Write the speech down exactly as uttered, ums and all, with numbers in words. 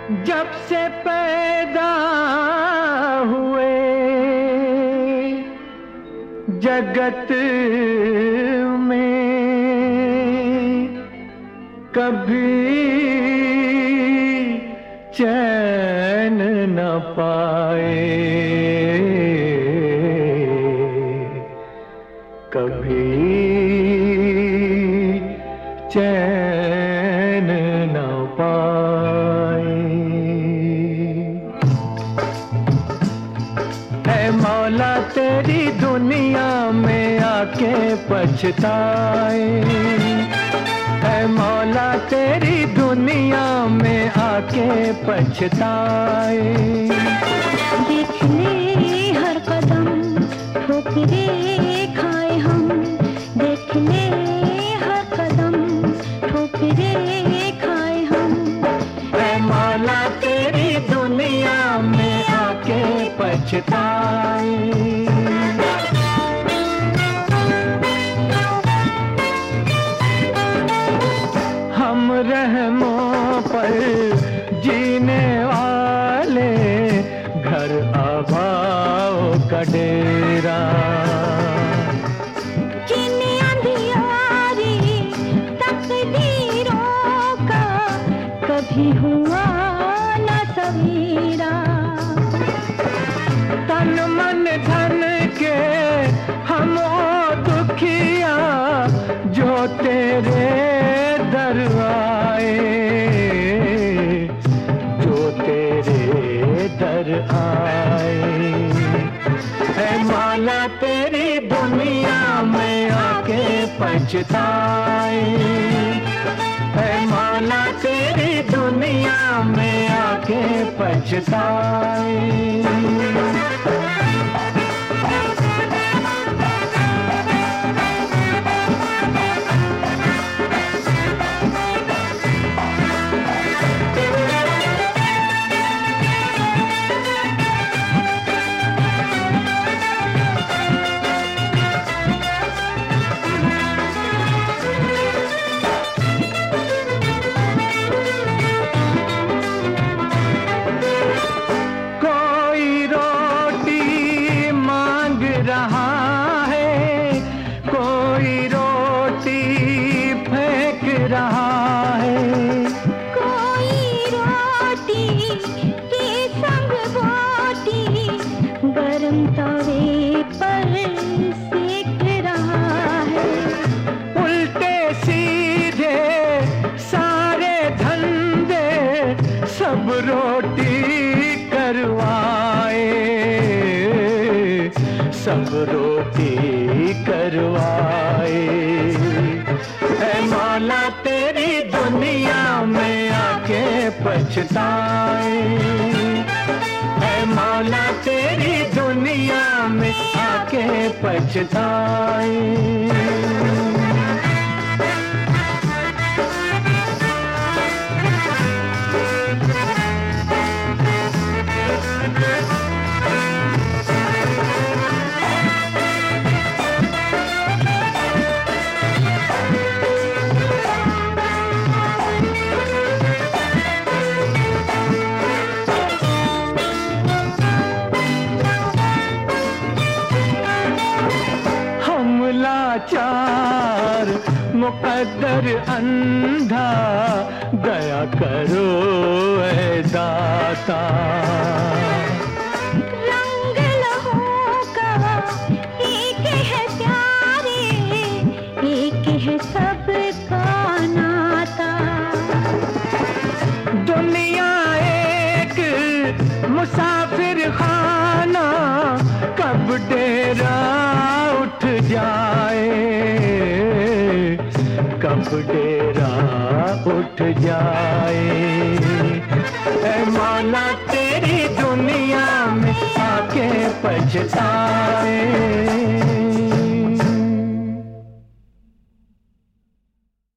जब से पैदा हुए जगत में कभी चैन न पाए, कभी चैन न पाए। ऐ मौला तेरी दुनिया में आके पछताए, ऐ मौला तेरी दुनिया में आके पछताए। देख ले हर कदम ठोकरे खाए हम, देख ले हर कदम ठोकरे खाए हम। ऐ मौला तेरी दुनिया में आके पछताए। हम रहमों पर जीने वाले घर आबाओ का डेरा, जिन अंधियारी तकदीरों का कभी हुआ न सवेरा। तन मन धन के हम ओ दुखिया जो तेरे दर आए, जो तेरे दर आए। ऐ मौला तेरी दुनिया में आके पछताए, ऐ मौला तेरी दुनिया में आके पछताए। तवे पर सेक रहा है, उल्टे सीधे सारे धंधे सब रोटी करवाए, सब रोटी करवाए। ऐ मौला तेरी दुनिया में आके पछताए, ऐ मौला तेरी दुनिया में आके पछताए। लाचार मुकद्दर अंधा दया करो ऐ दाता। रंग लहू का एक है प्यारे, एक है सबका नाता। दुनिया एक मुसाफिर खाना कब डेरा उठ जाए, कब डेरा उठ जाए। ऐ मौला तेरी दुनिया में आके पछताए।